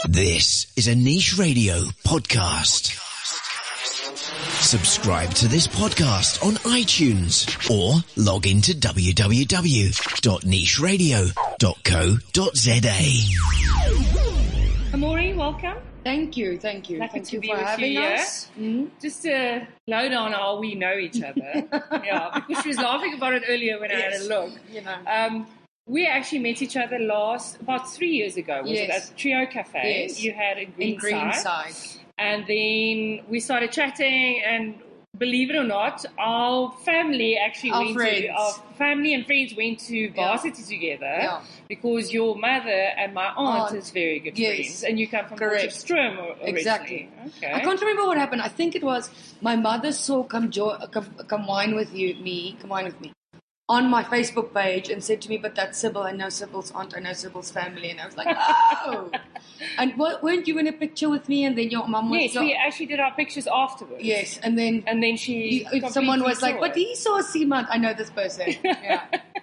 This is a Niche Radio podcast. Subscribe to this podcast on iTunes or log into www.nicheradio.co.za. Amori, welcome. Thank you. Thank you for be with having you us. here. Just to load on how we know each other. Yeah, because she was laughing about it earlier when I had a look. You know. We actually met each other about 3 years ago. Was it at Trio Cafe? Yes. You had a Greenside. And then we started chatting, and believe it or not, our family actually our family and friends went to varsity together because your mother and my aunt is very good friends, and you come from Potchefstroom originally. Exactly. Okay. I can't remember what happened. I think it was my mother saw Come Wine With Me on my Facebook page and said to me, but that's Sybil, I know Sybil's aunt, I know Sybil's family. And I was like, oh. And weren't you in a picture with me? And then your mum was... Yes, we actually did our pictures afterwards. Yes, and then someone was like, but he saw Seamount, I know this person. Yeah.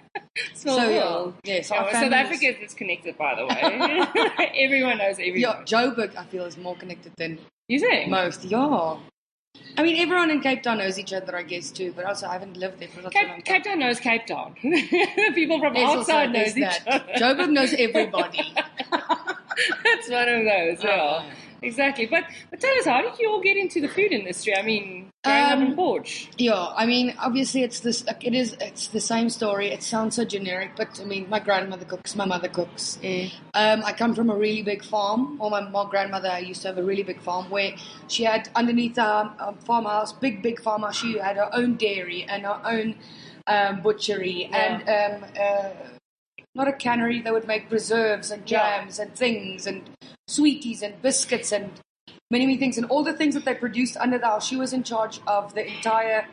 Yes, South Africa is connected, by the way. Everyone knows everyone. Yeah, Joburg, I feel, is more connected than you think? Most. Yeah. I mean, everyone in Cape Town knows each other, I guess, too. But also, I haven't lived there for a long time. Cape Town knows Cape Town. People from outside knows each other. Joburg knows everybody. That's one of those, yeah. Exactly. But tell us, how did you all get into the food industry? I mean, growing up in Porch. Yeah, I mean, obviously it's the same story. It sounds so generic, but I mean, my grandmother cooks, my mother cooks. I come from a really big farm. Or my grandmother used to have a really big farm where she had underneath a farmhouse, big farmhouse. She had her own dairy and her own butchery and not a cannery. They would make preserves and jams and things and sweeties and biscuits and many things, and all the things that they produced under the house. She was in charge of the entire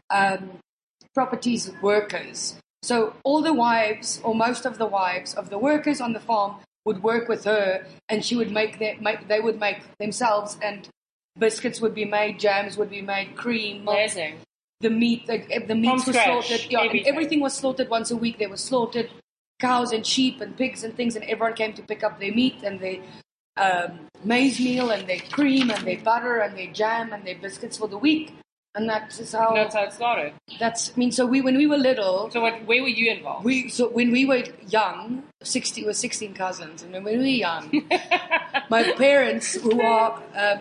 properties workers. So all the wives, or most of the wives of the workers on the farm, would work with her, and she would they would make themselves, and biscuits would be made, jams would be made, cream, milk. Amazing. The meats were slaughtered. Yeah, and everything was slaughtered once a week. They were slaughtered, cows and sheep and pigs and things, and everyone came to pick up their meat and their maize meal and their cream and their butter and their jam and their biscuits for the week. And that's how it started. So when we were little. So where were you involved? When we were young, 16 cousins, and when we were young, my parents, who are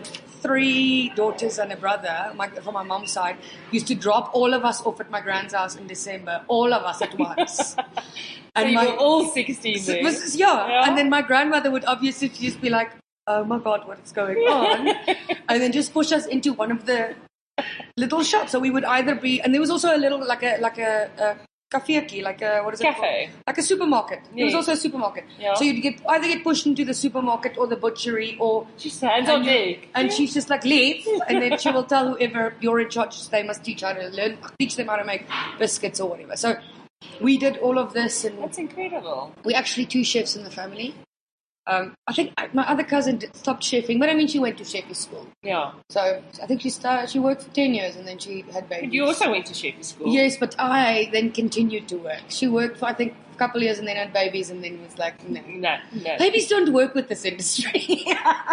3 daughters and a brother, from my mom's side, used to drop all of us off at my grand's house in December, all of us at once. And you were all 16 then? Yeah, and then my grandmother would obviously just be like, oh my God, what is going on? And then just push us into one of the little shops. So we would either be, and there was also a little, like a café, what is it Cafe. called? Like a supermarket. Yes. There was also a supermarket. Yeah. So you'd either get pushed into the supermarket or the butchery, or she's hands on deck. And she's just like, leave, and then she will tell whoever you're in charge, they must teach them how to make biscuits or whatever. So we did all of this, and that's incredible. We're actually 2 chefs in the family. I think my other cousin stopped chefing, but I mean, she went to chefy school. Yeah. So I think she worked for 10 years, and then she had babies. But you also went to chefy school. Yes, but I then continued to work. She worked for, I think, a couple of years, and then had babies, and then was like, no. Babies don't work with this industry.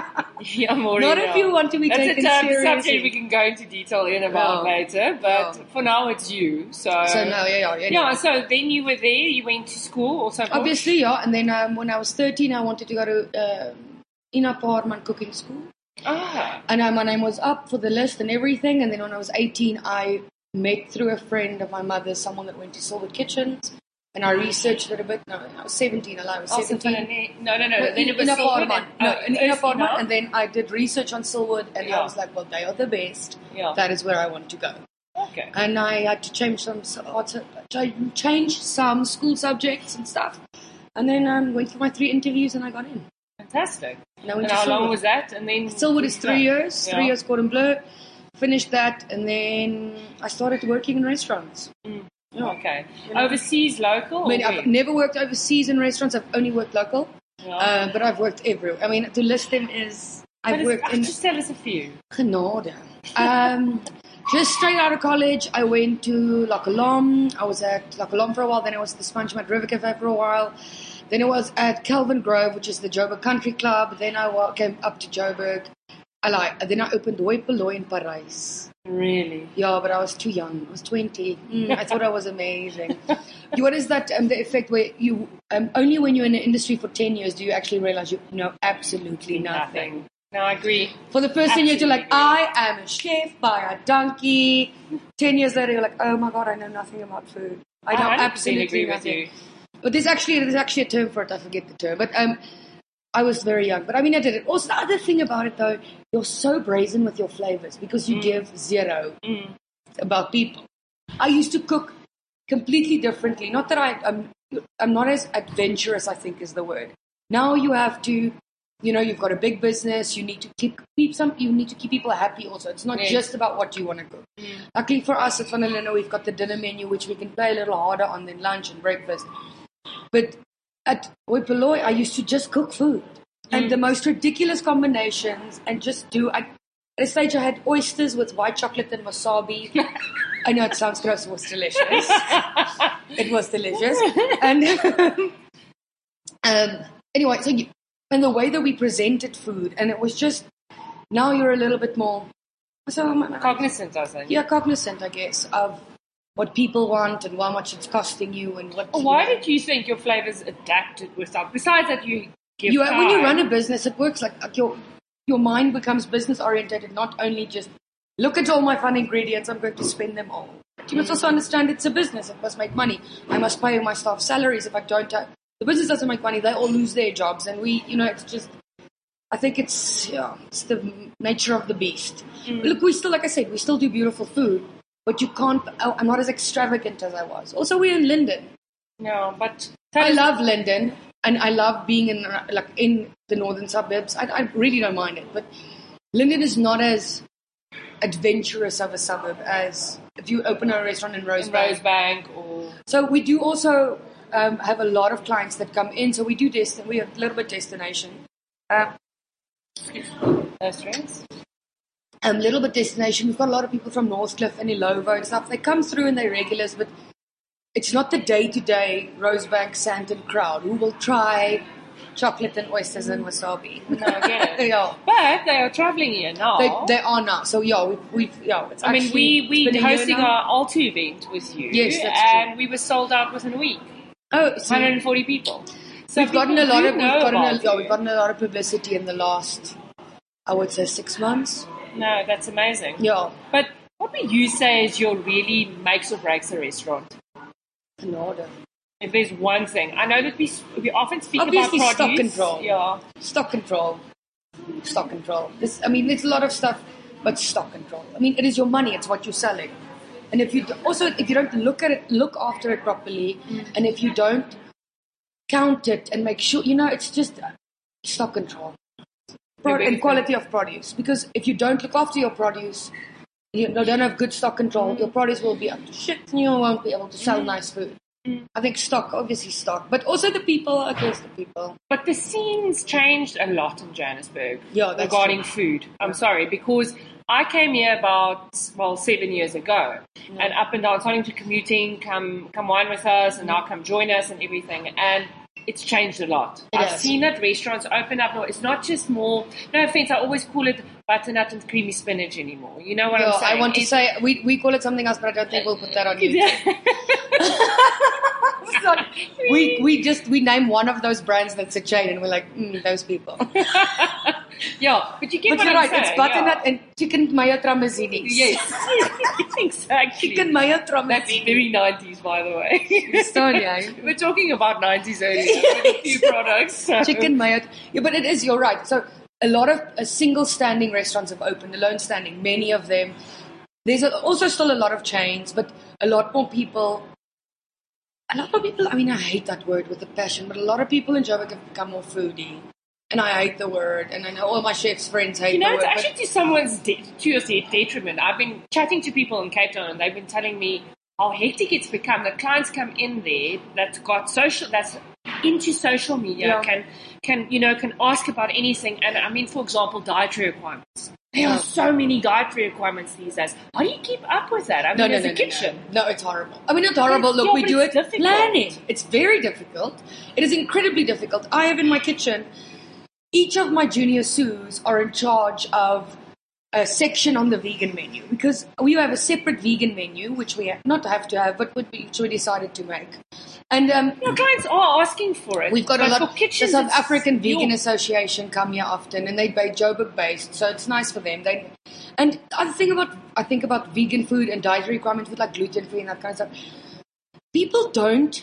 Not if you want to be taken seriously. That's a subject we can go into detail about later, but for now it's you. So no, Yeah, so then you were there, you went to school also? Obviously, yeah, and then when I was 13, I wanted to go to Ina Parman cooking school. And my name was up for the list and everything, and then when I was 18, I met through a friend of my mother's, someone that went to Silwood Kitchens. And I researched it a bit. No, I was 17. I was 17. No. Then it was Silwood. In Parman. And then I did research on Silwood, and I was like, well, they are the best. Yeah. That is where I want to go. Okay. And I had to change some school subjects and stuff. And then went for my 3 interviews, and I got in. Fantastic. And how long was that? And then Silwood is 3 years. 3 years Cordon Bleu. Finished that, and then I started working in restaurants. Yeah. Okay. Overseas, local? I've never worked overseas in restaurants. I've only worked local. Yeah. But I've worked everywhere. I mean, to list them is... Just tell us a few. Genade. Just straight out of college, I went to La Colombe. I was at La Colombe for a while. Then I was at the Sponge Mat River Cafe for a while. Then it was at Kelvin Grove, which is the Joburg Country Club. Then I came up to Joburg. Then I opened Hoi Polloi in Paris. Really? Yeah, but I was too young. I was 20. I thought I was amazing. What is that, the effect where you, only when you're in the industry for 10 years do you actually realize you know absolutely nothing. No, I agree. For the first 10 years, you're like, I am a chef by a donkey. 10 years later, you're like, oh my God, I know nothing about food. I know absolutely agree nothing. with you. But there's actually a term for it. I forget the term. But I was very young. But I mean, I did it. Also, the other thing about it, though, you're so brazen with your flavors because you give zero about people. I used to cook completely differently. Not that I'm not as adventurous, I think is the word. Now you have to, you've got a big business. You need to keep people happy also. It's not just about what you want to cook. Luckily for us at Van der Linde, we've got the dinner menu, which we can play a little harder on than lunch and breakfast. But at Hoi Polloi, I used to just cook food. And the most ridiculous combinations and just do... At a stage, I had oysters with white chocolate and wasabi. I know it sounds gross. It was delicious. It was delicious. And anyway, and the way that we presented food, and it was just... Now you're a little bit more... Cognizant, I think. Yeah, cognizant, I guess, of what people want and how much it's costing you and what... Why did you think your flavors adapted with stuff? Besides that you give time. When you run a business, it works like your mind becomes business oriented, not only just look at all my fun ingredients, I'm going to spend them all. But you must also understand it's a business, it must make money. I must pay my staff salaries. If I don't, the business doesn't make money, they all lose their jobs. And it's just, I think it's the nature of the beast. Look, we still, like I said, we still do beautiful food, but you can't, I'm not as extravagant as I was. Also, we're in Linden. No, but... I love Linden, and I love being in the northern suburbs. I really don't mind it, but Linden is not as adventurous of a suburb as if you open a restaurant in Rosebank. So we do also have a lot of clients that come in, so we do we have a little bit destination. Restaurants? A little bit destination. We've got a lot of people from Northcliffe and Illovo and stuff. They come through and they're regulars, but it's not the day-to-day Rosebank, Sandton crowd who will try chocolate and oysters and wasabi. No, I get it. Yeah. But they are traveling here now. They are now. So we're hosting our Alto event with you. Yes, that's and true. We were sold out within a week. Oh, 140 people. So we've gotten a lot of publicity in the last, I would say, 6 months. No, that's amazing. Yeah. But what would you say is your really makes or breaks a restaurant? An order. If there's one thing. I know that we often speak Obviously, about produce. stock control. Yeah. Stock control. There's a lot of stuff, but stock control. I mean, it is your money. It's what you're selling. And if you don't look after it properly, and if you don't count it and make sure, it's just stock control. And quality of produce. Because if you don't look after your produce, you don't have good stock control, your produce will be up to shit and you won't be able to sell nice food. I think obviously stock, but also the people, I guess the people. But the scene's changed a lot in Johannesburg regarding food. I'm sorry, because I came here about 7 years ago, and up and down, starting to commuting, come wine with us, and now come join us and everything, and it's changed a lot. I've seen that restaurants open up. It's not just more, no offense, I always call it butternut and creamy spinach anymore. You know what I'm saying? I want to say, we call it something else, but I don't think we'll put that on YouTube. We name one of those brands that's a chain, and we're like, those people. Yeah, but you get what you're I'm right, saying. It's butternut and chicken mayo tramazzinis. Yes, exactly. Chicken mayo tramazzinis. That's very 90s, by the way. Yeah. We're talking about 90s earlier with a few products. So. Chicken mayo. Yeah, but it is, you're right. So a lot of single standing restaurants have opened, alone standing, many of them. There's also still a lot of chains, but a lot more people, I mean, I hate that word with a passion, but a lot of people in Joburg have become more foodie. And I hate the word, and I know all my chef's friends hate the word. It's actually to your detriment. I've been chatting to people in Cape Town, and they've been telling me how hectic it's become. The clients come in there that's got social, that's into social media can ask about anything. And I mean, for example, dietary requirements. There are so many dietary requirements these days. How do you keep up with that? I mean, as a kitchen. No, it's horrible. I mean, it's horrible. Look, we do it planning. It's very difficult. It is incredibly difficult. I have in my kitchen, each of my junior sous are in charge of a section on the vegan menu because we have a separate vegan menu, which we have to have, but which we decided to make. And clients are asking for it. We've got a lot. The South African Vegan Association come here often, and they Joburg based, so it's nice for them. And I think about vegan food and dietary requirements with like gluten free and that kind of stuff. People don't.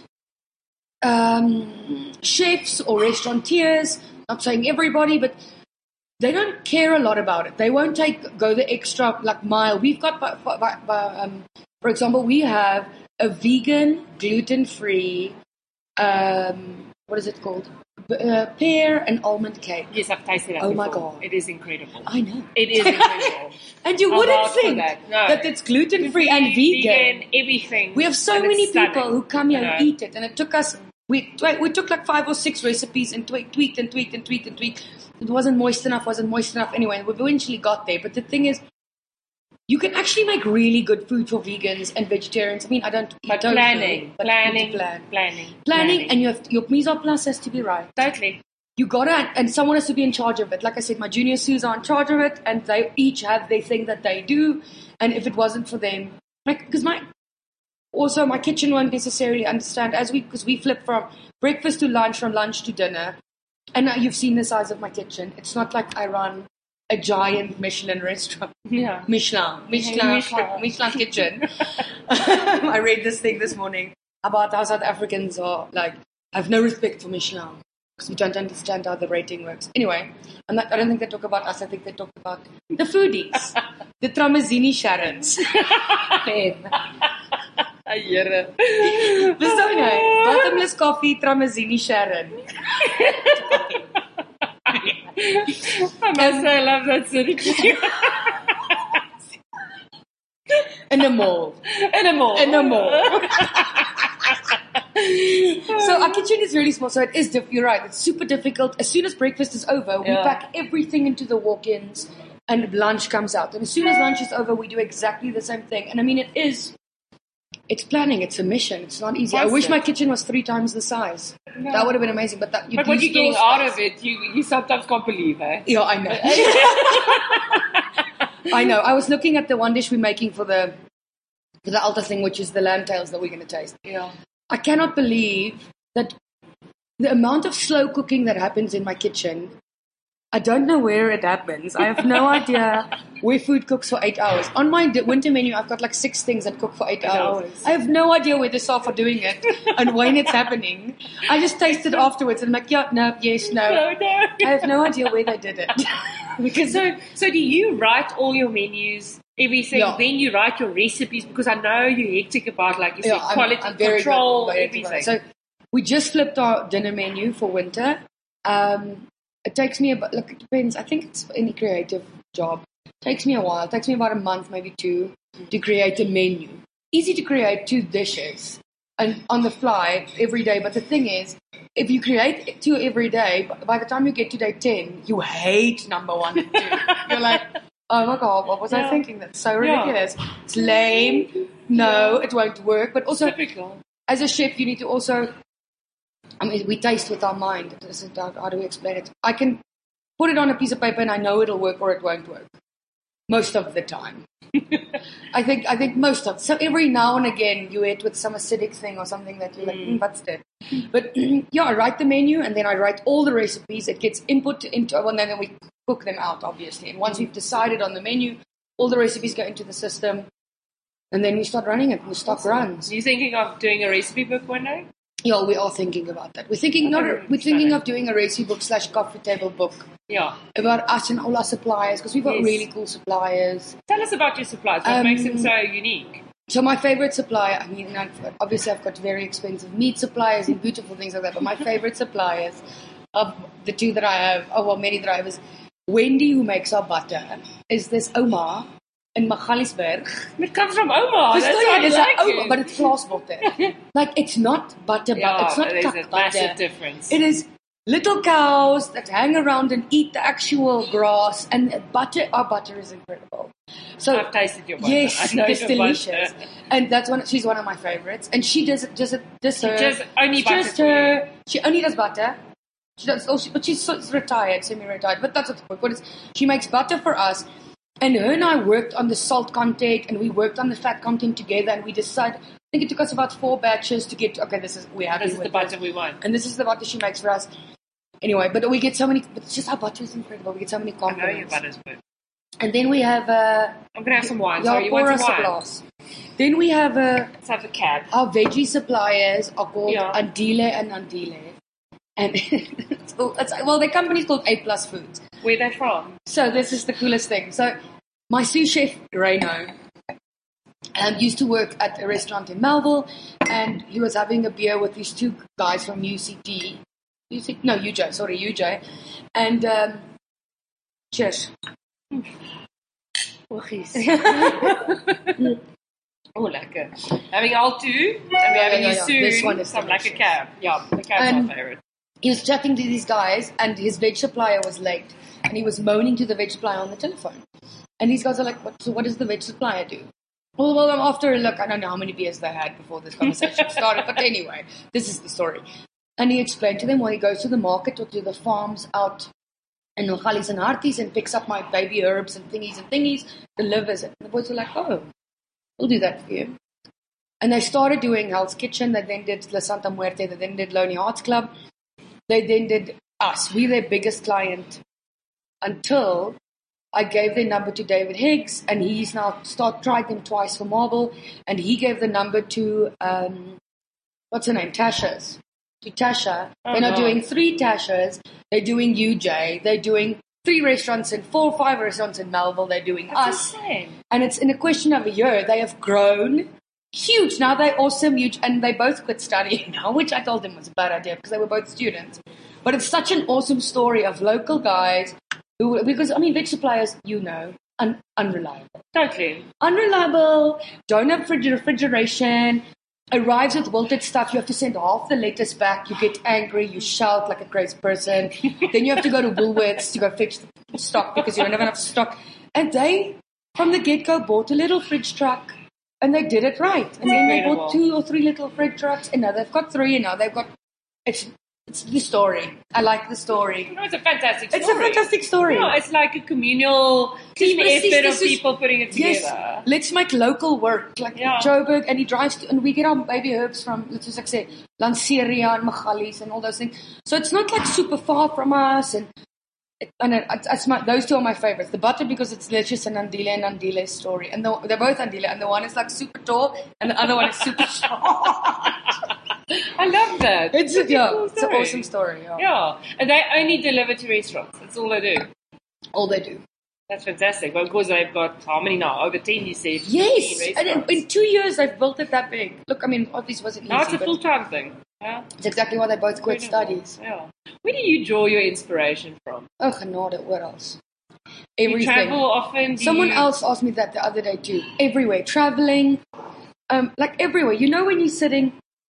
Chefs or restaurateurs, not saying everybody, but they don't care a lot about it. They won't go the extra mile. We've got, for example, we have a vegan, gluten-free, what is it called? Pear and almond cake. Yes, I've tasted it. Oh my God. It is incredible. I know. It is incredible. And you wouldn't think that it's gluten-free and vegan. Everything. We have so many people who come here and eat it, and it took us, we took like 5 or 6 recipes and tweaked. It wasn't moist enough. Anyway, we eventually got there. But the thing is, you can actually make really good food for vegans and vegetarians. I mean, I don't. Planning, and your mise en place has to be right. Totally. You gotta, and someone has to be in charge of it. Like I said, my junior sous are in charge of it, and they each have their thing that they do. And if it wasn't for them, because my kitchen won't necessarily understand because we flip from breakfast to lunch, from lunch to dinner. And now you've seen the size of my kitchen. It's not like I run a giant Michelin restaurant. Yeah. Michelin kitchen. I read this thing this morning about how South Africans are have no respect for Michelin because we don't understand how the rating works. Anyway, I don't think they talk about us. I think they talk about the foodies, the Tramezzini Sharons. Verstaan jy? Bottomless coffee, Tramezzini Sharon. I must say, I love that city. In a mall. So our kitchen is really small, so it is, you're right, it's super difficult. As soon as breakfast is over, we pack everything into the walk-ins and lunch comes out. And as soon as lunch is over, we do exactly the same thing. And I mean, it's planning, it's a mission, it's not easy. I wish my kitchen was 3 times the size. No. That would have been amazing. But what you're getting out of it, you sometimes can't believe, eh? Yeah, I know. I know. I was looking at the one dish we're making for the altar thing, which is the lamb tails that we're going to taste. Yeah. I cannot believe that the amount of slow cooking that happens in my kitchen. I don't know where it happens. I have no idea where food cooks for 8 hours. On my winter menu, I've got like 6 things that cook for 8 hours. I have no idea where the staff are doing it and when it's happening. I just taste it afterwards and I'm like, yeah, no, yes, no. I have no idea where they did it. Because so do you write all your menus, everything, then you write your recipes? Because I know you're hectic about, like you said, quality control, everything. So we just flipped our dinner menu for winter. It takes me about, it depends. I think it's any creative job. It takes me a while. It takes me about a month, maybe 2, to create a menu. Easy to create 2 dishes and on the fly every day. But the thing is, if you create 2 every day, by the time you get to day 10, you hate number 1 and 2. You're like, oh my God, what was I thinking? That's so ridiculous. It's lame. No, it won't work. But also, as a chef, you need to also... I mean, we taste with our mind. How do we explain it? I can put it on a piece of paper and I know it'll work or it won't work. Most of the time. I think most of. So every now and again you eat with some acidic thing or something that you're like, what's that? But I write the menu and then I write all the recipes. It gets input into, and then we cook them out, obviously. And once we've decided on the menu, all the recipes go into the system and then we start running it. We stop runs. Are you thinking of doing a recipe book one day? Yeah, we are thinking about that. We're thinking of doing a recipe book / coffee table book. Yeah. About us and all our suppliers, because we've got really cool suppliers. Tell us about your suppliers. What makes them so unique? So my favorite supplier, I mean, obviously I've got very expensive meat suppliers and beautiful things like that, but my favorite suppliers of the 2 that I have, many that I have, is Wendy, who makes our butter, is this Omar, in Magaliesberg. It comes from Oma. That's Verstaan jy, what I like but it's plaasbutter. Like, it's not butter, Yeah, it's not there's kak a butter. massive difference. It is little cows that hang around and eat the actual grass, and our butter is incredible. So I've tasted your butter. yes, I know it's your delicious, butter. and she's one of my favorites. And she does her. Just only butter Just for her. She only does butter. She does, but she's retired, semi-retired. But that's what the point is. She makes butter for us, and her and I worked on the salt content, and we worked on the fat content together, and we decided. I think it took us about 4 batches to get. Okay, this is the butter we want, and this is the butter she makes for us. Anyway, but we get so many. But it's just our butter is incredible. We get so many compliments. I know your butter's good. And then we have. I'm gonna have some wine. So you want some wine? Then we have Let's have the cab. our veggie suppliers are called Yeah. Andile and Andile, and their company's called A Plus Foods. Where they from? So this is the coolest thing. So my sous chef Reno used to work at a restaurant in Melville, and he was having a beer with these 2 guys from UCT. UJ. And cheers. Oh, lekker. Having all 2, and we're having you soon. This one is some delicious. like a cab. Yeah, the cab's my favorite. He was chatting to these guys, and his veg supplier was late, and he was moaning to the veg supplier on the telephone. And these guys are like, what does the veg supplier do? Well, after a look, I don't know how many beers they had before this conversation started, but anyway, this is the story. And he explained to them why he goes to the market or to the farms out in Nogales and Harties and picks up my baby herbs and thingies, delivers it. And the boys were like, oh, we'll do that for you. And they started doing Hell's Kitchen. They then did La Santa Muerte. They then did Lonely Hearts Club. They then did us. We're their biggest client until I gave their number to David Higgs, and he's now tried them twice for Marble, and he gave the number to, what's her name, Tasha's. To Tasha. They're not doing 3 Tashas. They're doing UJ. They're doing 3 restaurants and 4 or 5 restaurants in Melville. They're doing That's us. Insane. And it's in a question of a year. They have grown huge. Now they're awesome, huge, and they both quit studying now, which I told them was a bad idea because they were both students. But it's such an awesome story of local guys who, because, I mean, veg suppliers, unreliable. Totally. Unreliable, don't have refrigeration, arrives with wilted stuff. You have to send half the lettuce back. You get angry. You shout like a crazy person. Then you have to go to Woolworths to go fetch the stock because you don't have enough stock. And they, from the get-go, bought a little fridge truck. And they did it right. And then they bought 2 or 3 little fridge trucks. And now they've got 3. And now they've got... It's the story. I like the story. No, it's a fantastic story. It's a fantastic story. No, it's like a communal team effort of people putting it together. Yes, let's make local work. Like Joburg, and he drives to, and we get our baby herbs from, let's like say, Lanseria and Magalies and all those things. So it's not like super far from us. And those 2 are my favorites. The butter because it's delicious, and Andile story. And they're both Andile, and the one is like super tall, and the other one is super short. I love that. It's an awesome story. Yeah, and they only deliver to restaurants. That's all they do. All they do. That's fantastic. Well, of course, they've got how many now? Over 10, you said. Yes, and in 2 years they've built it that big. Look, I mean, obviously wasn't easy. Now it's a full-time thing. Yeah, it's exactly why they both quit studies. Yeah. Where do you draw your inspiration from? Oh, genade, where else? Everything. You travel often? Someone else asked me that the other day too. Everywhere, traveling, like everywhere. You know, when you're sitting.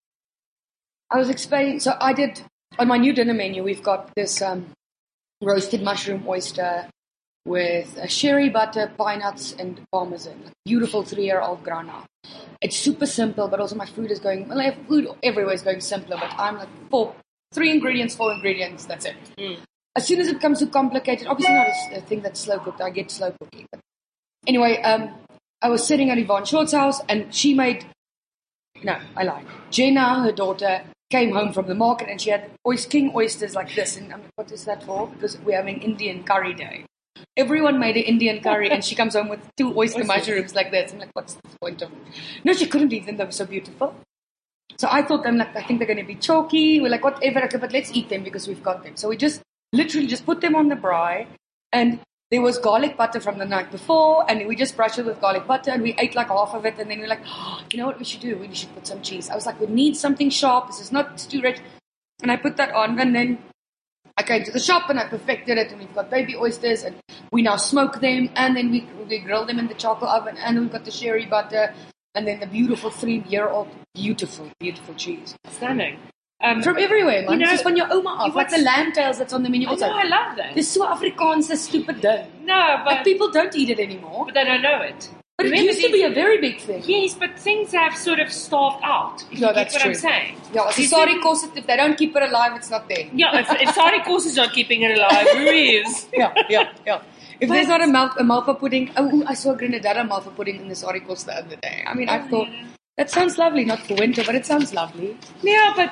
I was explaining, so I did, on my new dinner menu, we've got this roasted mushroom oyster with sherry butter, pine nuts, and parmesan. Beautiful 3-year-old grana. It's super simple, but also my food is going, well, food everywhere is going simpler, but I'm like 4 ingredients, that's it. As soon as it comes to complicated, obviously not a thing that's slow cooked, I get slow cooking. But anyway, I was sitting at Yvonne Short's house, and she made, no, I lied. Jenna, her daughter, came home from the market and she had king oysters like this. And I'm like, what is that for? Because we're having Indian curry day. Everyone made an Indian curry and she comes home with 2 oyster mushrooms like this. I'm like, what's the point of it? No, she couldn't eat them. They were so beautiful. So I thought, I think they're going to be chalky. We're like, whatever, okay, but let's eat them because we've got them. So we just literally just put them on the braai, and there was garlic butter from the night before, and we just brushed it with garlic butter, and we ate like half of it, and then we're like, you know what we should do? We should put some cheese. I was like, we need something sharp. This is not too rich. And I put that on, and then I came to the shop, and I perfected it, and we've got baby oysters, and we now smoke them, and then we grill them in the charcoal oven, and we've got the sherry butter, and then the beautiful 3-year-old, beautiful cheese. Stunning. From everywhere, man. Just van your oma af. Like the lamb tails that's on the menu. I love that. It's so Afrikaans, the stupid thing. No, but... Like, people don't eat it anymore. But they don't know it. But it used to be a very big thing. Yes, but things have sort of starved out. Yeah, that's what true. I'm saying. Yeah, if sari kos, if they don't keep it alive, it's not there. Yeah, if sari kos is not keeping it alive, who is? Yeah. If there's not a malva pudding, I saw a Grenadilla malva pudding in the sari kos the other day. I mean, I thought, that sounds lovely, not for winter, but it sounds lovely. Yeah, but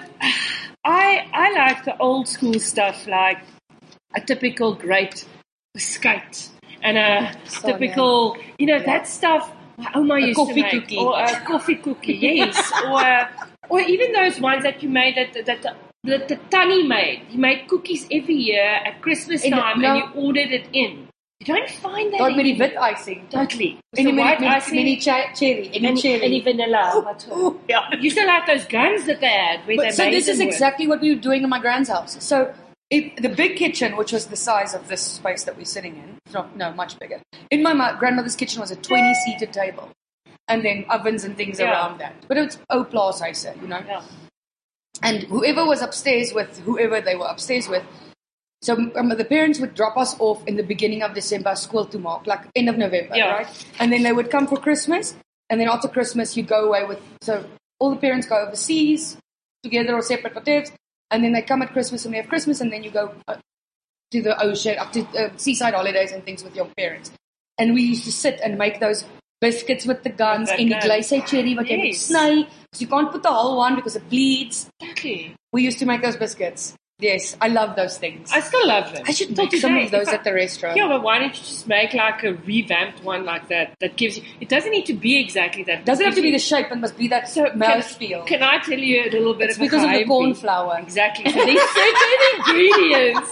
I like the old school stuff, like a typical great biscuit and a typical, that stuff my oma used to make. Cookie. Or a coffee cookie, yes. or even those ones that you made that the Tanny made. He made cookies every year at Christmas time and you ordered it in. You don't find that anymore. Met wit icing. Totally. Any white icing. Any cherry. Any vanilla. Yeah. You still like those guns that they had. So this is exactly what we were doing in my grand's house. So the big kitchen, which was the size of this space that we're sitting in, much bigger. In my grandmother's kitchen was a 20-seater table. And then ovens and things around that. But it's Oplaas, I said, Yeah. And whoever was upstairs with whoever they were upstairs with, so the parents would drop us off in the beginning of December, school to mark, like end of November, right? And then they would come for Christmas, and then after Christmas you'd go away so all the parents go overseas together or separate hotels, and then they come at Christmas and we have Christmas, and then you go to the ocean, up to seaside holidays and things with your parents. And we used to sit and make those biscuits with the guns in the glace cherry, what you moet sny, because you can't put the whole one because it bleeds. Okay. We used to make those biscuits. Yes, I love those things. I still love them. I should make some of those at the restaurant. Yeah, but why don't you just make like a revamped one like that gives you... It doesn't need to be exactly that. It doesn't have to be the shape, it must be that mouthfeel. Can I tell you a little bit it's because of the corn flour. Exactly. So there's certain ingredients.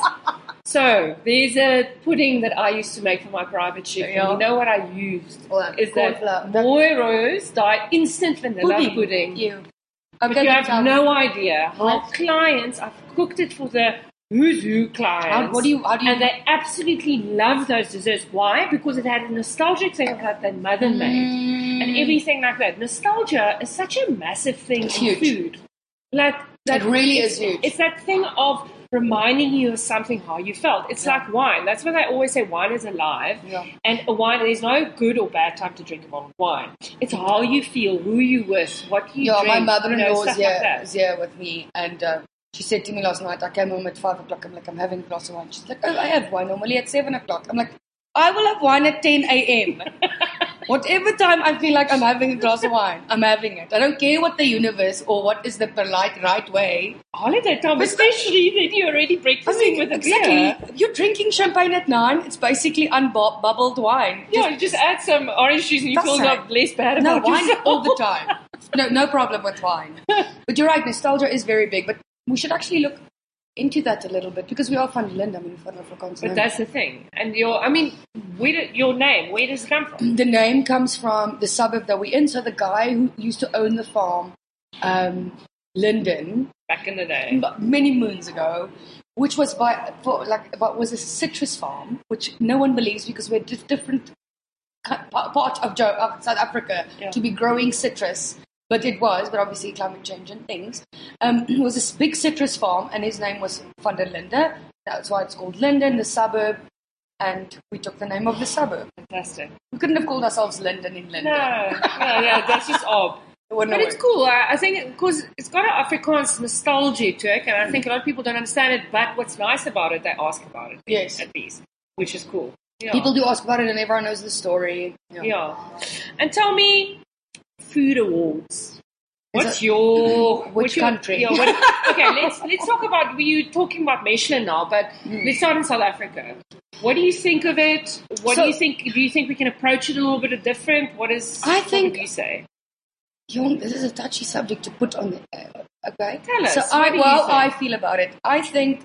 So there's a pudding that I used to make for my private chef. Yeah. And you know what I used? Is that flour. Mooi Rose dyed instant vanilla pudding. But you have no idea how clients, I've cooked it for the Who's Who clients. How do you? And they absolutely love those desserts. Why? Because it had a nostalgic thing of what their mother made. And everything like that. Nostalgia is such a massive thing in food. Like it really is huge. It's that thing of reminding you of something, how you felt. It's like wine. That's what I always say, wine is alive. Yeah. And a wine, there's no good or bad time to drink a bottle of wine. It's how you feel, who you with, what you drink. My mother-in-law is here with me, and she said to me last night, I came home at 5 o'clock, I'm like, I'm having a glass of wine. She's like, I have wine normally at 7 o'clock. I'm like, I will have wine at 10 a.m. Whatever time I feel like I'm having a glass of wine, I'm having it. I don't care what the universe or what is the polite right way. Holiday time, especially then you're already breakfasting with a beer. You're drinking champagne at 9. It's basically unbubbled wine. You just add some orange juice and you feel less bad about wine yourself. all the time. No problem with wine. But you're right, nostalgia is very big. But we should actually look into that a little bit because we are van Linde, van Afrikaans. But that's the thing. And your name, where does it come from? The name comes from the suburb that we're in. So the guy who used to own the farm, Linden, back in the day, many moons ago, which was was a citrus farm, which no one believes because we're just different part of South Africa to be growing citrus. But obviously climate change and things. It was this big citrus farm, and his name was Van der Linde. That's why it's called Linden, the suburb, and we took the name of the suburb. Fantastic. We couldn't have called ourselves Linden in Linden. No, that's just odd. But it's cool. I think because it's got an Afrikaans nostalgia to it, and I think a lot of people don't understand it, but what's nice about it, they ask about it. Yes. At least, which is cool. Yeah. People do ask about it, and everyone knows the story. Yeah. And tell me, food awards. What's your which country? Okay, let's talk about. We're talking about Michelin now, but let's start in South Africa. What do you think of it? Do you think? Do you think we can approach it a little bit different? What would you say? This is a touchy subject to put on the air. Okay, tell us. So I feel about it. I think,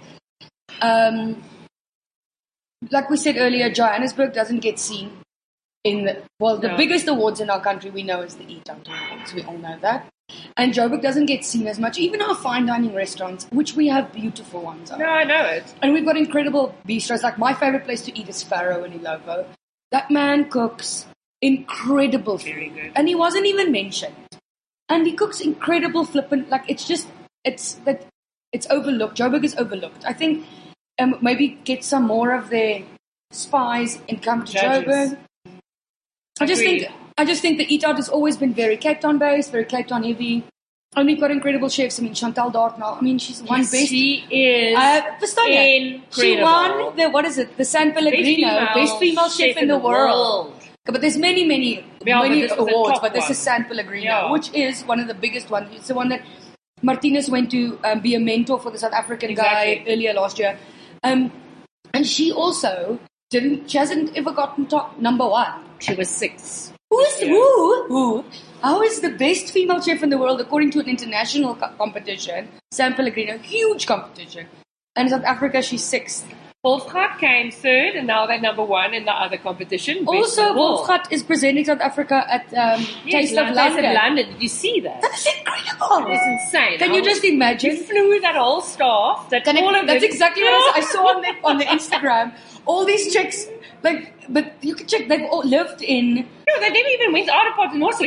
like we said earlier, Johannesburg doesn't get seen. The biggest awards in our country we know is the Eat Out Awards. We all know that. And Joburg doesn't get seen as much. Even our fine dining restaurants, which we have beautiful ones. No, I know it. And we've got incredible bistros. Like my favorite place to eat is Sparrow in Ilovo. That man cooks incredible food. Very good. And he wasn't even mentioned. And he cooks incredible flippant, like it's overlooked. Joburg is overlooked. I think maybe get some more of their spies and come to Joburg. I just think the Eat Out has always been very Cape Town based, very Cape Town heavy. And we've got incredible chefs. I mean, Chantal Dartnell. I mean, she's one best. She is incredible. She won the San Pellegrino best female chef in the world. But there's many awards, but this is San Pellegrino, which is one of the biggest ones. It's the one that Martinez went to be a mentor for the South African guy earlier last year. And she also she hasn't ever gotten top number one. She was 6. Who? How is the best female chef in the world according to an international competition? San Pellegrino, huge competition. And in South Africa, she's 6th. Wolfgat came 3rd, and now they're number 1 in the other competition. Also, Wolfgat is presenting South Africa at Taste of London. Did you see that? That's incredible. It's insane. Can you just imagine? You flew that whole staff. That's exactly what I saw on the Instagram. All these chicks, but you can check, they've all lived in... No, they never even went out of Paternoster.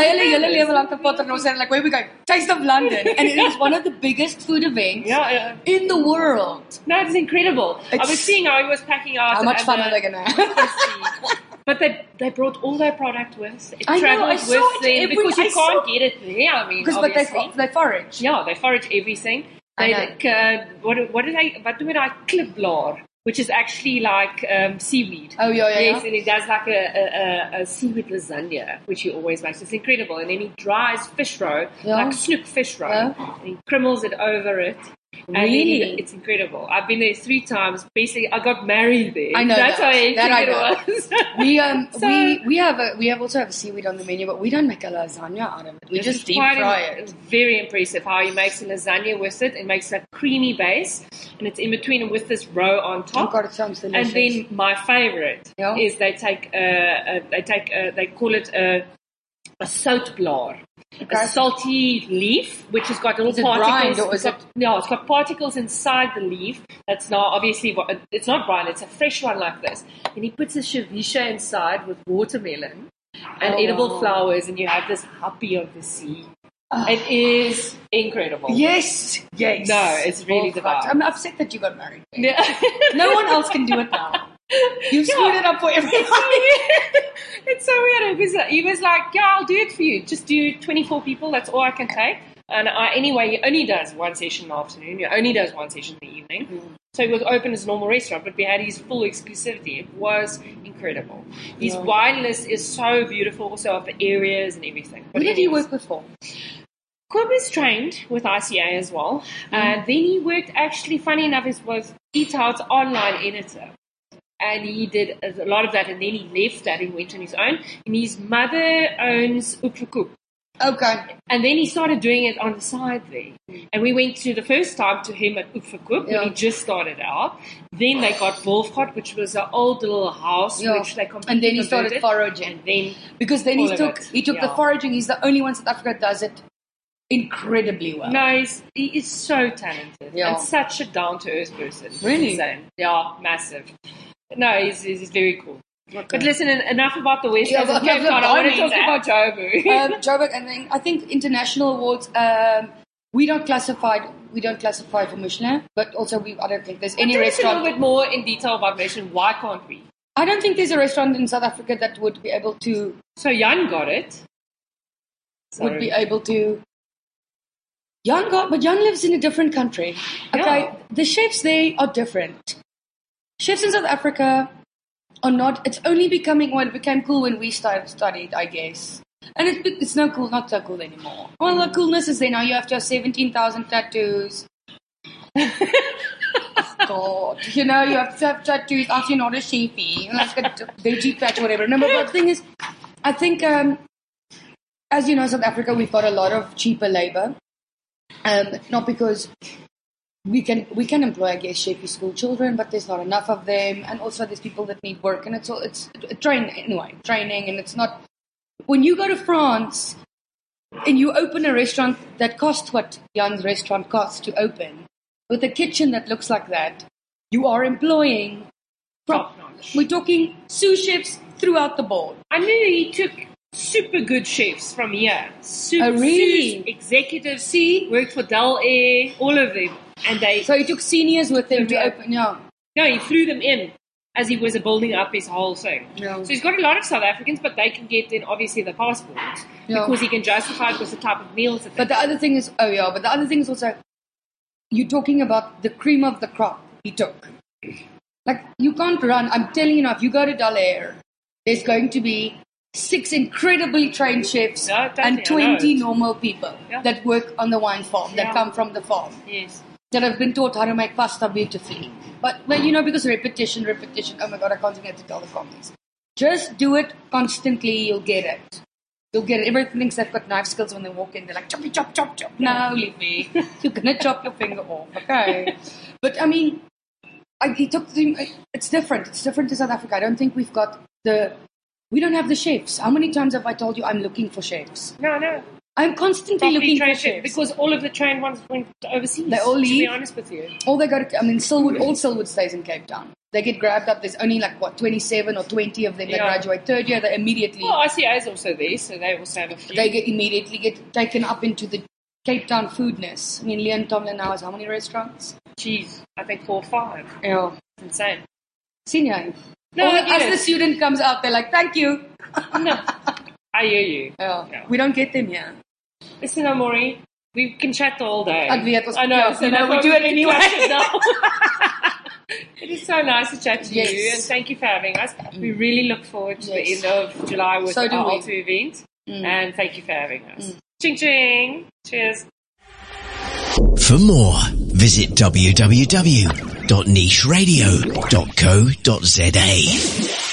Like, where we go? Taste of London. And it is one of the biggest food events in the world. No, it's incredible. I was seeing how he was packing out. How much fun are they going to have? But they brought all their product with. It I traveled know, with them because you can't get it there. I mean, obviously. But they forage. Yeah, they forage everything. They what do I klipblaar? Which is actually like seaweed. Oh, yeah. Yes, and he does like a seaweed lasagna, which he always makes. It's incredible. And then he dries fish roe, like snook fish roe, and he crimmels it over it. Really? And it's incredible. I've been there 3 times. Basically, I got married there. I know that's how it was. We also have seaweed on the menu, but we don't make a lasagna out of it. We just deep fry it. It's very impressive how he makes a lasagna with it. It makes a creamy base, and it's in between and with this roe on top. Oh God, it sounds delicious. And then my favorite is they call it a soutblaar. Okay. A salty leaf, which has got little particles. It's got particles inside the leaf. That's now obviously, it's not brine, it's a fresh one like this. And he puts a ceviche inside with watermelon and edible flowers, and you have this happy of the sea. It is incredible. Yes. No, it's really divine. I'm upset that you got married. Yeah. No one else can do it now. You screwed it up for everybody. It's so weird because he was like, I'll do it for you. Just do 24 people. That's all I can take. And anyway, he only does 1 session in the afternoon. He only does 1 session in the evening. So he was open as a normal restaurant, but we had his full exclusivity. It was incredible. His wine list is so beautiful, also of the areas and everything. Who did he work with for? Kobe is trained with ICA as well. Then he worked, actually, funny enough, was Eat Out's online editor. And he did a lot of that, and then he left that and went on his own. And his mother owns Oopverkoop. Okay. And then he started doing it on the side there. And we went to the first time to him at Oopverkoop when he just started out. Then they got Wolfgat, which was an old little house which they completely and then he started foraging. And then he took the foraging. He's the only one in South Africa that does it incredibly well. No, he is so talented and such a down-to-earth person. Really? Insane. Yeah, massive. No, he's very cool. Okay. But listen, enough about the West Coast of Cape Town. I want to talk about Joburg. Joburg, and then I think international awards. We don't classify for Michelin, but also I don't think there's any restaurant. A little bit more in detail about Michelin. Why can't we? I don't think there's a restaurant in South Africa that would be able to. So Jan got it. Would be able to. But Jan lives in a different country. Okay, the chefs there are different. Chefs in South Africa are not. It's only becoming. Well, it became cool when we studied, I guess. And it's not so cool anymore. Well, the coolness is there now. You have to have 17,000 tattoos. God, you have to have tattoos after you're not a chefy, like a veggie patch or whatever. No, but the thing is, I think, as you know, South Africa, we've got a lot of cheaper labor. Not because we can employ, I guess, chefy school children, but there's not enough of them, and also there's people that need work, and training, and it's not. When you go to France, and you open a restaurant that costs what Jan's restaurant costs to open, with a kitchen that looks like that, you are employing we're talking sous chefs throughout the board. I knew he took super good chefs from here. Really? Executives, worked for Del Air, all of them. And so he took seniors with him to open, No, he threw them in as he was building up his whole thing. Yeah. So he's got a lot of South Africans, but they can get then obviously the passports because he can justify it with the type of meals that But the other thing is, also, you're talking about the cream of the crop he took. Like, you can't run. I'm telling you now, if you go to Del Air, there's going to be 6 incredibly trained chefs and 20 normal people that work on the wine farm, that come from the farm. Yes. That have been taught how to make pasta beautifully. But, because repetition, oh my God, I can't get to tell the comments. Just do it constantly, you'll get it. You'll get it. Everyone thinks they've got knife skills when they walk in. They're like, choppy, chop, chop, chop. No, leave me. You're going to chop your finger off, okay? But, he took it's different. It's different to South Africa. I don't think we don't have the chefs. How many times have I told you I'm looking for chefs? No. I'm constantly looking for chefs. Because all of the trained ones went overseas. They all leave. To be honest with you. All they go to, all Silwood stays in Cape Town. They get grabbed up. There's only 27 or 20 of them that graduate third year. They immediately. Well, ICA is also there, so they also have a few. They immediately get taken up into the Cape Town foodness. Leon Tomlin now has how many restaurants? Jeez, I think 4 or 5. Yeah. It's insane. Senior. No, as the student comes out, they're like, thank you. No. I hear you. Yeah. We don't get them here. Listen, Amori, we can chat all day. I know, so we do it anyway. It is so nice to chat to you, and thank you for having us. We really look forward to the end of July with our Alto event, and thank you for having us. Ching ching. Cheers. For more, visit www.nicheradio.co.za.